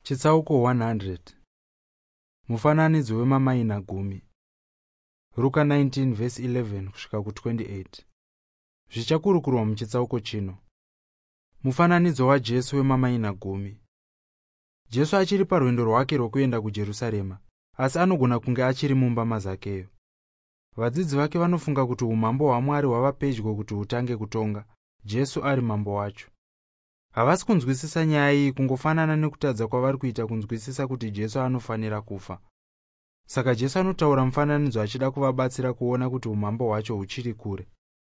Chitsauko 100. Mufananidzo wemamaina 10. Luka 19 verse 11 kusvika ku28. Zvichakurukurwa muchitsauko chino. Mufananidzo waJesu wemamaina 10. Jesu achiri parwendo rwake rwokuenda kuJerusarema, asi anogona kunge achiri mumba maZakeyo. Vadzidzi vake vanofunga kuti umambo hwaMwari hwava pedyo kuti hutange kutonga, Jesu ari mambo wacho. Havasi kunzwisisa nyaya iyi kungofanana nekutadza kwavari kuita kunzwisisa kuti Jesu anofanira kufa. Saka Jesu anotaura mufananidzo achida kuvabatsira kuona kuti umambo hwacho huchiri kure.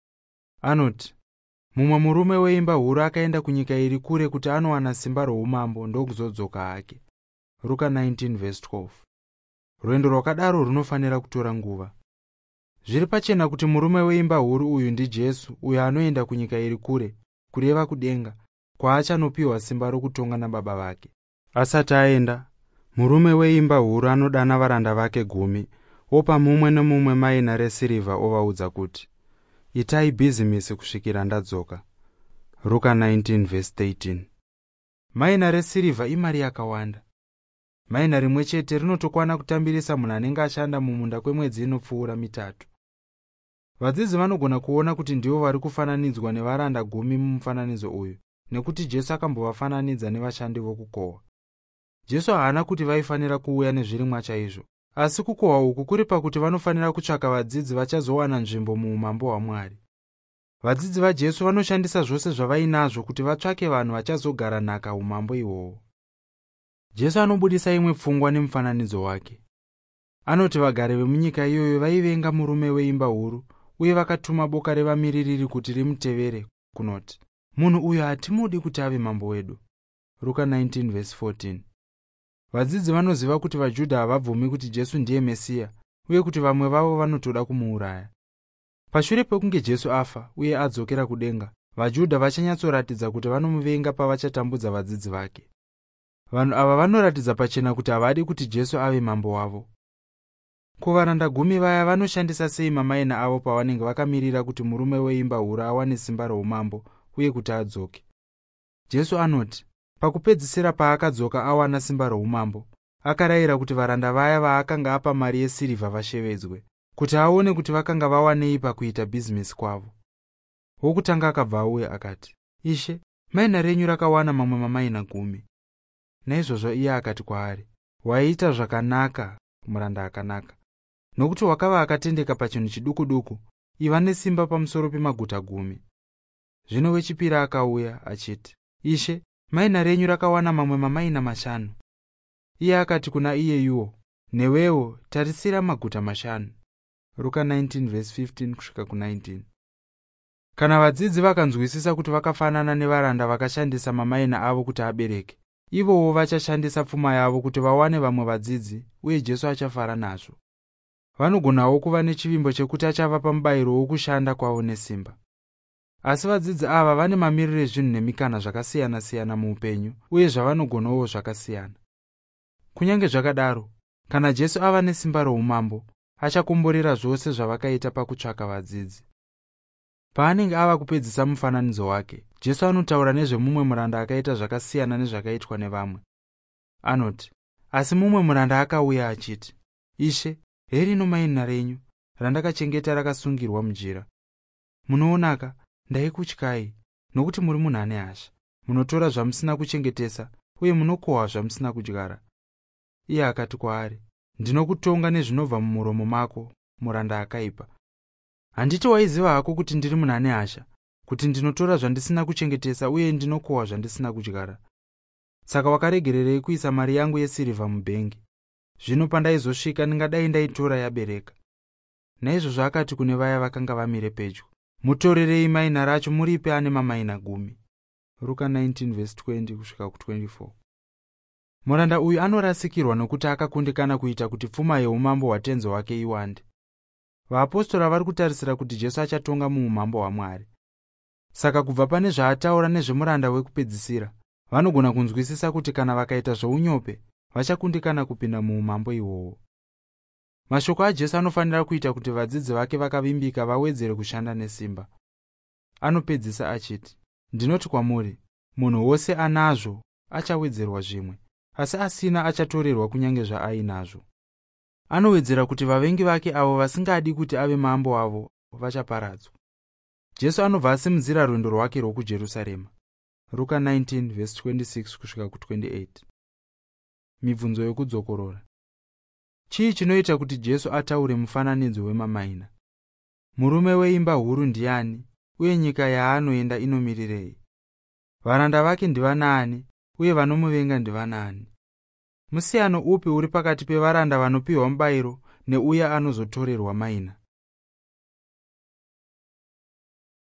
Anoti, mumwe murume weimba huru akaenda kunyika iri kure kuti anowana simba roumambo ndokuzodzoka hake. Luka 19 verse 12. Rwendo rwakadaro runofanira kutora nguva. Zviri pachena kuti murume weimba huru uyu ndiJesu, uyo anoenda kunyika iri kure, kureva kudenga, kwaachanopiwa simba rokutonga nababa vake. Asati aenda, murume weimba huru anodana varanda vake 10, opa mumwe nemumwe maina resirivha ovaudza kuti, itai bhizimisi kusvikira ndadzoka. Luka 19 verse 13. Maina resirivha imari yakawanda. Maina rimwe chete rinotokwana kutambirisa munhu anenge ashanda mumunda kwemwedzi inopfuura 3. Vadzidzi vanogona kuona kuti ndivo vari kufananidzwa nevaranda 10 mumufananidzo uyu, nekuti Jesu akambovafananidza nevashandi vokukohwa. Jesu haana kuti vaifanira kuuya nezvirimwa chaizvo, asi kukohwa uku kuri pakuti vanofanira kutsvaka vadzidzi vachazowana nzvimbo muumambo hwaMwari. Vadzidzi vaJesu vanoshandisa zvose zvavainazvo kuti vatsvake vanhu vachazogara nhaka umambo ihwohwo. Jesu anobudisa imwe pfungwa nemufananidzo wake. Anoti vagari vemunyika iyoyo vaivenga murume weimba huru, uye vakatuma boka revamiririri kuti rimutevere, kunoti, munhu uyu hatimudi kuti ave mambo wedu. Luka 19 verse 14. Vadzidzi vanoziva kuti vaJudha havabvumi kuti Jesu ndiye Mesiya, uye kuti vamwe vavo vanotoda kumuuraya. Pashure pekunge Jesu afa uye adzokera kudenga, vaJudha vachanyatsoratidza kuti vanomuvenga pavachatambudza vadzidzi vake. Vanhu ava vanoratidza pachena kuti havadi kuti Jesu ave mambo wavo. Kuvaranda 10 vaya vanoshandisa sei mamaina avo pavanenge vakamirira kuti murume weimba huru awane simba roumambo uye kuti adzoke? Jesu anoti, pakupedzisira paakadzoka awana simba roumambo, akarayira kuti varanda vaya vaakanga apa mari yesirivha vashevedzwe, kuti aone kuti vakanga vawanei pakuita bhizimisi kwavo. Wokutanga akabva auya akati, Ishe, maina renyu rakawana mamwe mamaina 10. Naizvozvo iye akati kwaari, waita zvakanaka, muranda akanaka. Nokuti wakava akatendeka pachinhu chiduku-duku, iva nesimba pamusoro pemaguta 10. Zvino wechipiri akauya achiti, Ishe, maina renyu rakawana mamwe mamaina 5. Iye akati kuna iyeyuwo, newewo tarisira maguta 5. Luka 19 verse 15 kusvika ku19. Kana vadzidzi vakanzwisisa kuti vakafanana nevaranda vakashandisa mamaina avo kuti abereke, ivowo vachashandisa pfuma yavo kuti vawane vamwe vadzidzi, uye Jesu achafara nazvo. Vanogonawo kuva nechivimbo chekuti achavapa mubayiro wokushanda kwavo nesimba. Asi vadzidzi ava vane mamiriro ezvinhu nemikana zvakasiyana-siyana muupenyu, uye zvavanogonawo zvakasiyana. Kunyange zvakadaro, kana Jesu ava nesimba roumambo, achakomborera zvose zvavakaita pakutsvaka vadzidzi. Paanenge ava kupedzisa mufananidzo wake, Jesu anotaura nezvemumwe muranda akaita zvakasiyana nezvakaitwa nevamwe. Anoti, asi mumwe muranda akauya achiti, Ishe, herino maina renyu, randakachengeta rakasungirwa mujira. Munoonaka, ndaikutyai, nokuti muri munhu ane hasha. Munotora zvamusina kuchengetesa, uye munokohwa zvamusina kudyara. Iye akati kwaari, ndinokutonga nezvinobva mumuromo mako, muranda akaipa. Handiti waiziva hako kuti ndiri munhu ane hasha, kuti ndinotora zvandisina kuchengetesa uye ndinokohwa zvandisina kudyara? Saka wakaregererei kuisa mari yangu yesirivha mubhengi? Zvino pandaizosvika ndingadai ndaitora yabereka. Naizvozvo akati kune vaya vakanga vamire pedyo, mutorerei maina racho muripe ane mamaina 10. Luka 19 verse 20 kusvika ku24. Muranda uyu anorasikirwa nokuti akakundikana kuita kuti pfuma yeumambo hwatenzi wake iwande. Vaapostori vari kutarisira kuti Jesu achatonga muumambo hwaMwari. Saka kubva pane zvaataura nezvemuranda wekupedzisira, vanogona kunzwisisa kuti kana vakaita zvounyope, vachakundikana kupinda muumambo ihwohwo. Mashoko aJesu anofanira kuita kuti vadzidzi vake vakavimbika vawedzere kushanda nesimba. Anopedzisa achiti, ndinoti kwamuri, munhu wose anazvo achawedzerwa zvimwe, asi asina achatorerwa kunyange zvaainazvo. Anowedzera kuti vavengi vake avo vasingadi kuti ave mambo wavo vachaparadzwa. Jesu anobva asimudzira rwendo rwake rwokuJerusarema. Luka 19:26-28. Mibvunzo yokudzokorora. Chii chinoita kuti Jesu ataure mufananidzo wemamaina? Murume weimba huru ndiani, uye nyika yaanoenda inomirirei? Varanda vake ndivanaani, uye vanomuvenga ndivanaani? Musiyano upi uri pakati pevaranda vanopiwa mubayiro neuya anozotorerwa maina?